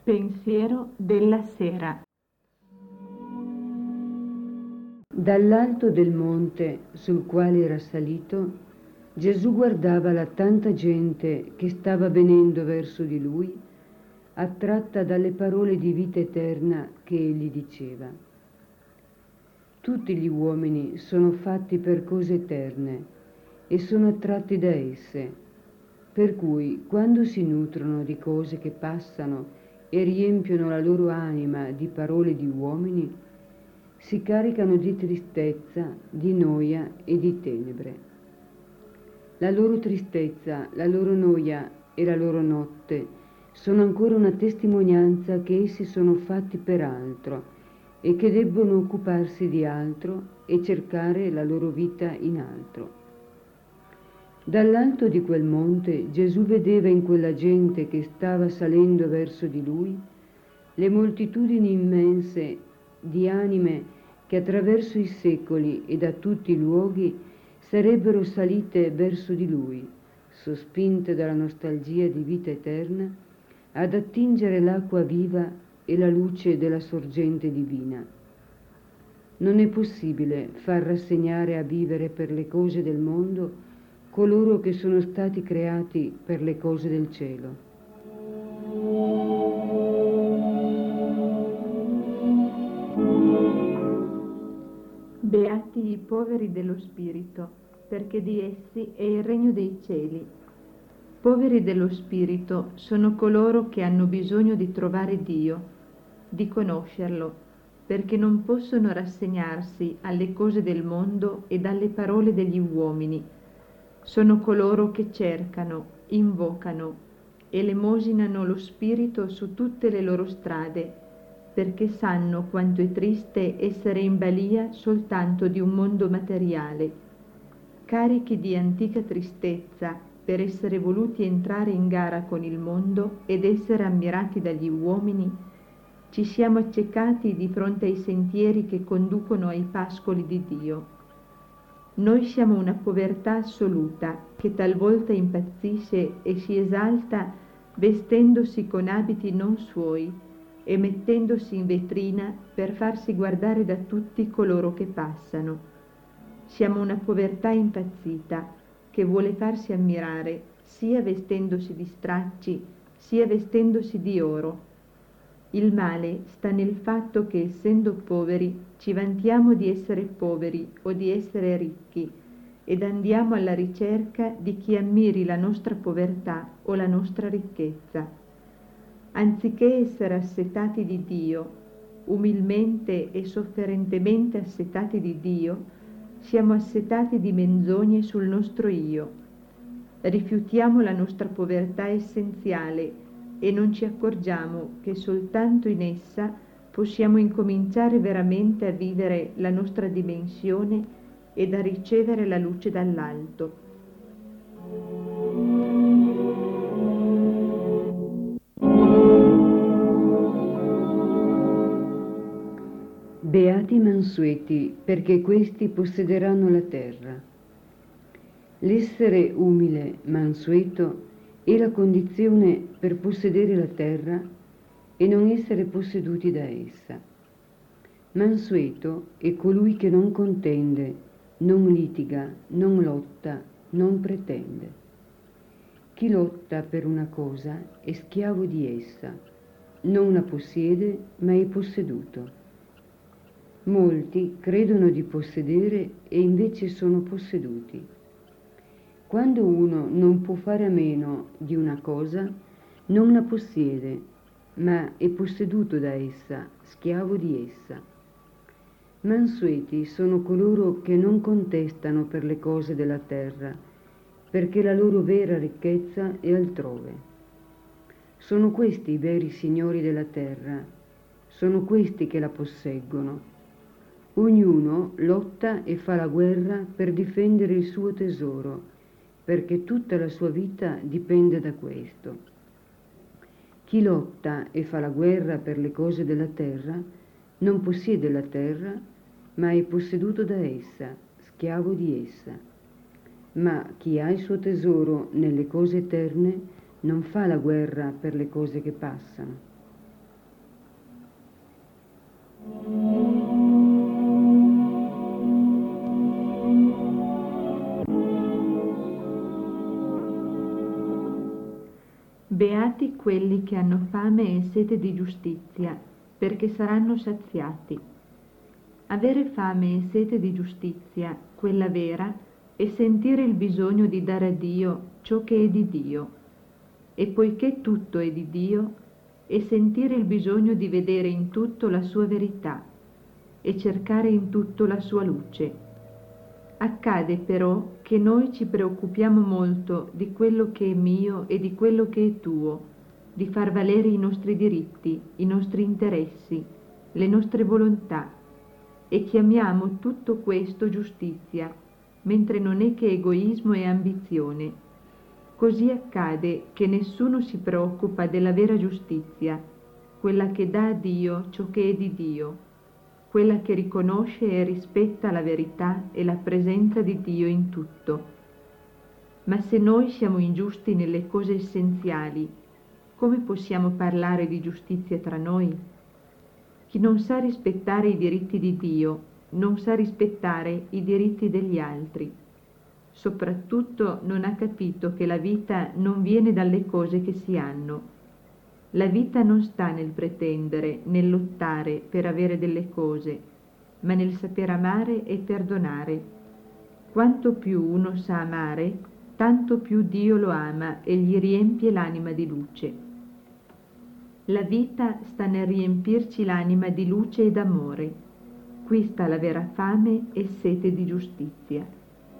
Pensiero della sera. Dall'alto del monte sul quale era salito, Gesù guardava la tanta gente che stava venendo verso di lui, attratta dalle parole di vita eterna che egli diceva. Tutti gli uomini sono fatti per cose eterne e sono attratti da esse, per cui quando si nutrono di cose che passano e riempiono la loro anima di parole di uomini, si caricano di tristezza, di noia e di tenebre. La loro tristezza, la loro noia e la loro notte sono ancora una testimonianza che essi sono fatti per altro e che debbono occuparsi di altro e cercare la loro vita in altro. Dall'alto di quel monte Gesù vedeva in quella gente che stava salendo verso di lui le moltitudini immense di anime che attraverso i secoli e da tutti i luoghi sarebbero salite verso di lui, sospinte dalla nostalgia di vita eterna, ad attingere l'acqua viva e la luce della sorgente divina. Non è possibile far rassegnare a vivere per le cose del mondo coloro che sono stati creati per le cose del cielo. Beati i poveri dello spirito, perché di essi è il regno dei cieli. Poveri dello spirito sono coloro che hanno bisogno di trovare Dio, di conoscerlo, perché non possono rassegnarsi alle cose del mondo e alle parole degli uomini. Sono coloro che cercano, invocano, elemosinano lo spirito su tutte le loro strade, perché sanno quanto è triste essere in balia soltanto di un mondo materiale. Carichi di antica tristezza per essere voluti entrare in gara con il mondo ed essere ammirati dagli uomini, ci siamo accecati di fronte ai sentieri che conducono ai pascoli di Dio. Noi siamo una povertà assoluta che talvolta impazzisce e si esalta vestendosi con abiti non suoi e mettendosi in vetrina per farsi guardare da tutti coloro che passano. Siamo una povertà impazzita che vuole farsi ammirare sia vestendosi di stracci sia vestendosi di oro. Il male sta nel fatto che, essendo poveri, ci vantiamo di essere poveri o di essere ricchi ed andiamo alla ricerca di chi ammiri la nostra povertà o la nostra ricchezza. Anziché essere assetati di Dio, umilmente e sofferentemente assetati di Dio, siamo assetati di menzogne sul nostro io. Rifiutiamo la nostra povertà essenziale e non ci accorgiamo che soltanto in essa possiamo incominciare veramente a vivere la nostra dimensione ed a ricevere la luce dall'alto. Beati i mansueti, perché questi possederanno la terra. L'essere umile, mansueto, è la condizione per possedere la terra e non essere posseduti da essa. Mansueto è colui che non contende, non litiga, non lotta, non pretende. Chi lotta per una cosa è schiavo di essa, non la possiede, ma è posseduto. Molti credono di possedere e invece sono posseduti. Quando uno non può fare a meno di una cosa, non la possiede, ma è posseduto da essa, schiavo di essa. Mansueti sono coloro che non contestano per le cose della terra, perché la loro vera ricchezza è altrove. Sono questi i veri signori della terra, sono questi che la posseggono. Ognuno lotta e fa la guerra per difendere il suo tesoro, perché tutta la sua vita dipende da questo. Chi lotta e fa la guerra per le cose della terra non possiede la terra, ma è posseduto da essa, schiavo di essa. Ma chi ha il suo tesoro nelle cose eterne non fa la guerra per le cose che passano. Beati quelli che hanno fame e sete di giustizia, perché saranno saziati. Avere fame e sete di giustizia, quella vera, è sentire il bisogno di dare a Dio ciò che è di Dio. E poiché tutto è di Dio, è sentire il bisogno di vedere in tutto la sua verità e cercare in tutto la sua luce. Accade però che noi ci preoccupiamo molto di quello che è mio e di quello che è tuo, di far valere i nostri diritti, i nostri interessi, le nostre volontà, e chiamiamo tutto questo giustizia, mentre non è che egoismo e ambizione. Così accade che nessuno si preoccupa della vera giustizia, quella che dà a Dio ciò che è di Dio, quella che riconosce e rispetta la verità e la presenza di Dio in tutto. Ma se noi siamo ingiusti nelle cose essenziali, come possiamo parlare di giustizia tra noi? Chi non sa rispettare i diritti di Dio, non sa rispettare i diritti degli altri. Soprattutto non ha capito che la vita non viene dalle cose che si hanno. La vita non sta nel pretendere, nel lottare per avere delle cose, ma nel saper amare e perdonare. Quanto più uno sa amare, tanto più Dio lo ama e gli riempie l'anima di luce. La vita sta nel riempirci l'anima di luce e d'amore. Qui sta la vera fame e sete di giustizia.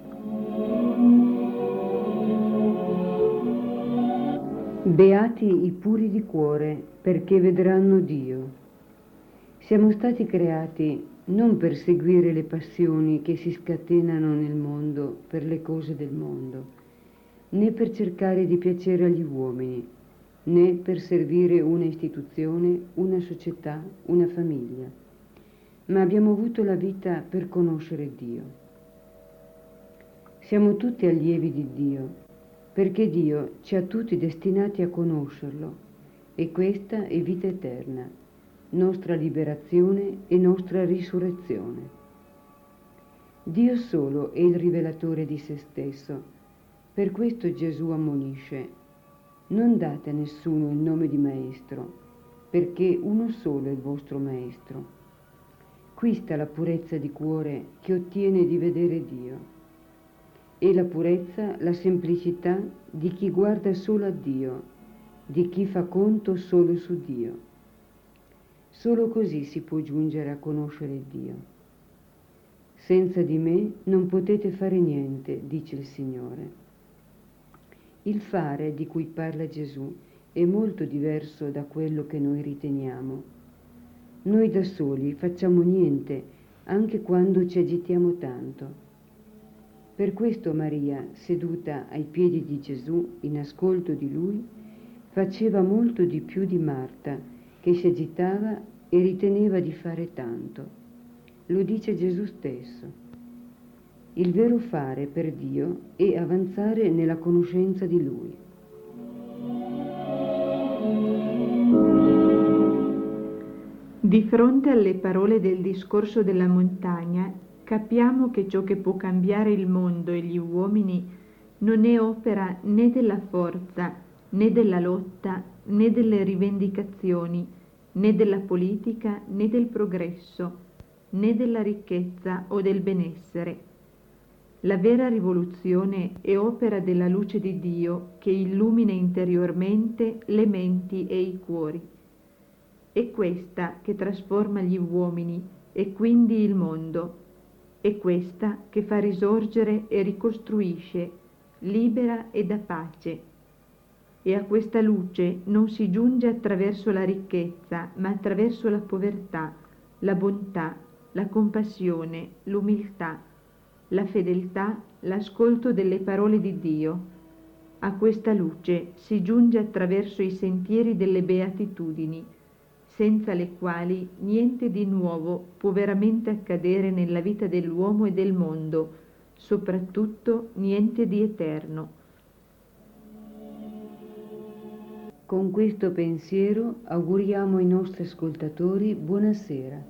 Beati i puri di cuore, perché vedranno Dio. Siamo stati creati non per seguire le passioni che si scatenano nel mondo per le cose del mondo, né per cercare di piacere agli uomini, né per servire una istituzione, una società, una famiglia, ma abbiamo avuto la vita per conoscere Dio. Siamo tutti allievi di Dio, perché Dio ci ha tutti destinati a conoscerlo, e questa è vita eterna, nostra liberazione e nostra risurrezione. Dio solo è il rivelatore di se stesso, per questo Gesù ammonisce: non date a nessuno il nome di maestro, perché uno solo è il vostro maestro. Qui sta la purezza di cuore che ottiene di vedere Dio. E la purezza, la semplicità di chi guarda solo a Dio, di chi fa conto solo su Dio. Solo così si può giungere a conoscere Dio. Senza di me non potete fare niente, dice il Signore. Il fare di cui parla Gesù è molto diverso da quello che noi riteniamo. Noi da soli facciamo niente, anche quando ci agitiamo tanto. Per questo Maria, seduta ai piedi di Gesù, in ascolto di Lui, faceva molto di più di Marta, che si agitava e riteneva di fare tanto. Lo dice Gesù stesso. Il vero fare per Dio è avanzare nella conoscenza di Lui. Di fronte alle parole del discorso della montagna, capiamo che ciò che può cambiare il mondo e gli uomini non è opera né della forza, né della lotta, né delle rivendicazioni, né della politica, né del progresso, né della ricchezza o del benessere. La vera rivoluzione è opera della luce di Dio che illumina interiormente le menti e i cuori. È questa che trasforma gli uomini e quindi il mondo. È questa che fa risorgere e ricostruisce, libera e dà pace. E a questa luce non si giunge attraverso la ricchezza, ma attraverso la povertà, la bontà, la compassione, l'umiltà, la fedeltà, l'ascolto delle parole di Dio. A questa luce si giunge attraverso i sentieri delle beatitudini, senza le quali niente di nuovo può veramente accadere nella vita dell'uomo e del mondo, soprattutto niente di eterno. Con questo pensiero auguriamo ai nostri ascoltatori buonasera.